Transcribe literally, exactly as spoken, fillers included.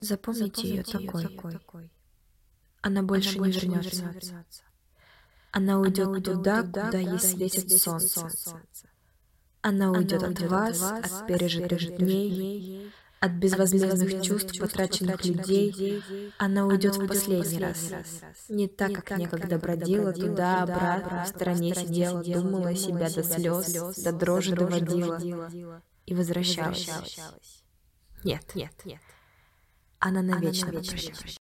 Запомните ее такой. Она больше не вернется. Она уйдет туда, куда ей светит солнце. Она уйдет от вас, от пережитых дней, от безвозмездных чувств потраченных людей. Она уйдет в последний раз. Не так, как некогда бродила туда-обратно, в стороне сидела, думала себя до слез, до дрожи доводила и возвращалась. Нет, она навечно попрощалась.